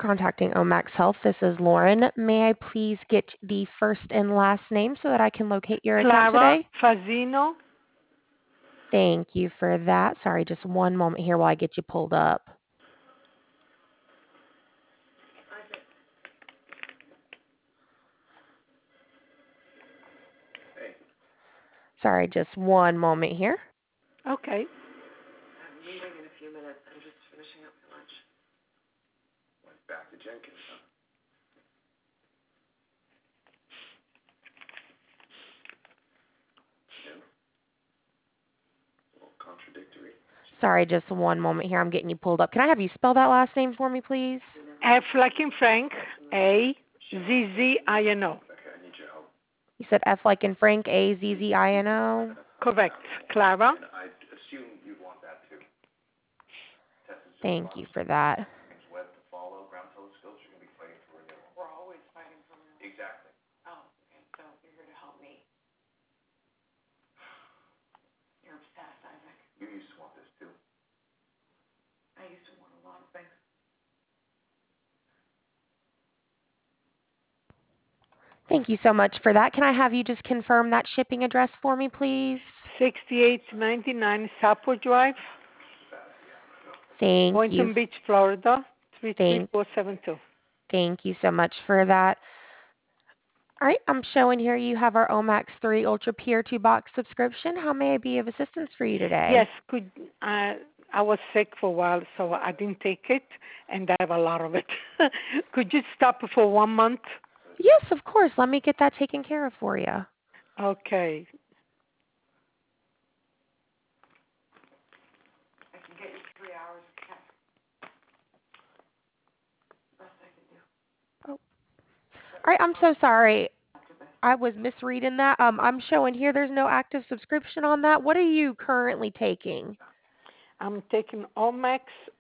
contacting Omax Health. This is Lauren. May I please get the first and last name so that I can locate your account Clara today? Fazino. Thank you for that. Sorry, just one moment here while I get you pulled up. Sorry, just one moment here. Okay. I'm leaving in a few minutes. I'm just finishing up for lunch. Went back to Jenkins, huh? Yeah. A little contradictory. Sorry, just one moment here. I'm getting you pulled up. Can I have you spell that last name for me, please? F like in Frank, A-Z-Z-I-N-O. Okay, I need your help. You said F like in Frank, A-Z-Z-I-N-O? Correct. Clara. And I assume you'd want that too. Thank you for that. Web to follow, ground telescopes, you're going to be fighting for renewal. We're always fighting for renewal. Exactly. Oh, okay. So you're here to help me. You're obsessed, Isaac. You used to want this too. I used to want a lot of things. Thank you so much for that. Can I have you just confirm that shipping address for me, please? 6899 Southport Drive, Thank Boynton you. Beach, Florida, 33472. Thank you so much for that. All right, I'm showing here you have our Omax 3 Ultra Pure 2-box subscription. How may I be of assistance for you today? Yes, I was sick for a while, so I didn't take it, and I have a lot of it. Could you stop it for 1 month? Yes, of course. Let me get that taken care of for you. Okay. I can get you 3 hours of cash. Best I can do. All right, I'm so sorry. I was misreading that. I'm showing here there's no active subscription on that. What are you currently taking? I'm taking Omax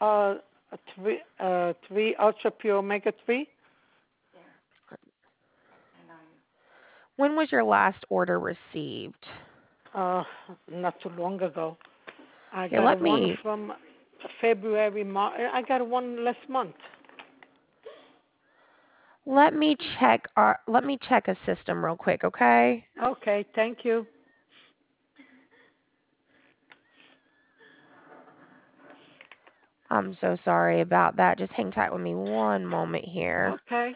3 Ultra Pure Omega 3. Yeah. I know you. When was your last order received? Not too long ago. I Here, got one from February, March. I got one last month. Let me check a system real quick, okay? Okay, thank you. I'm so sorry about that. Just hang tight with me one moment here. Okay.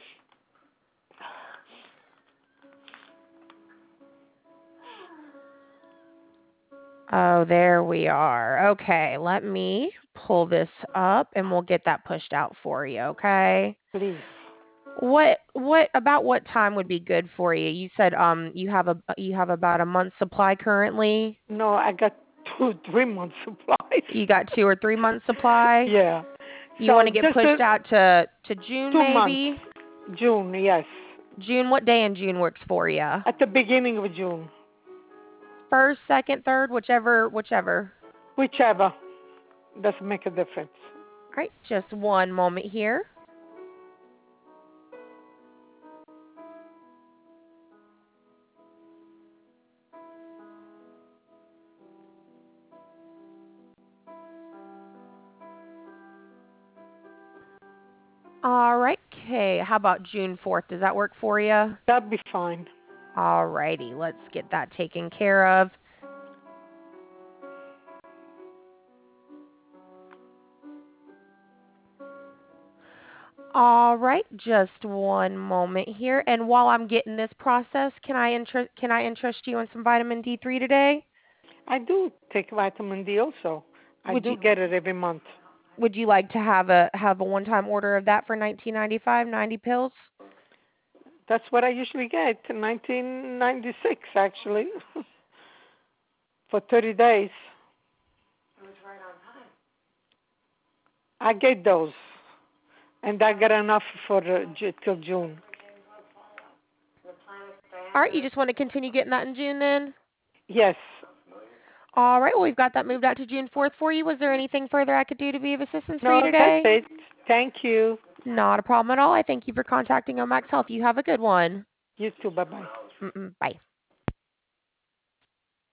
Oh, there we are. Okay, let me pull this up and we'll get that pushed out for you, okay? Please. What time would be good for you? You said you have about a month's supply currently? No, I got 3 months supplies. You got 2 or 3 months supply? Yeah. You want to get pushed out to June 2 maybe? months. June, yes. June, what day in June works for you? At the beginning of June. First, second, third, whichever. Whichever. Doesn't make a difference. All right, just one moment here. All right, okay. How about June 4th? Does that work for you? That'd be fine. All righty, let's get that taken care of. All right, just one moment here. And while I'm getting this process, can I interest you in some vitamin D3 today? I do take vitamin D also. I do get it every month. Would you like to have a one-time order of that for $19.95, 90 pills? That's what I usually get, 1996 actually, for 30 days. It was right on time. I get those, and I get enough for till June. All right, you just want to continue getting that in June then? Yes. All right, well, we've got that moved out to June 4th for you. Was there anything further I could do to be of assistance for you No, today? that's it. Thank you. Not a problem at all. I thank you for contacting Omax Health. You have a good one. You too. Bye-bye. Bye.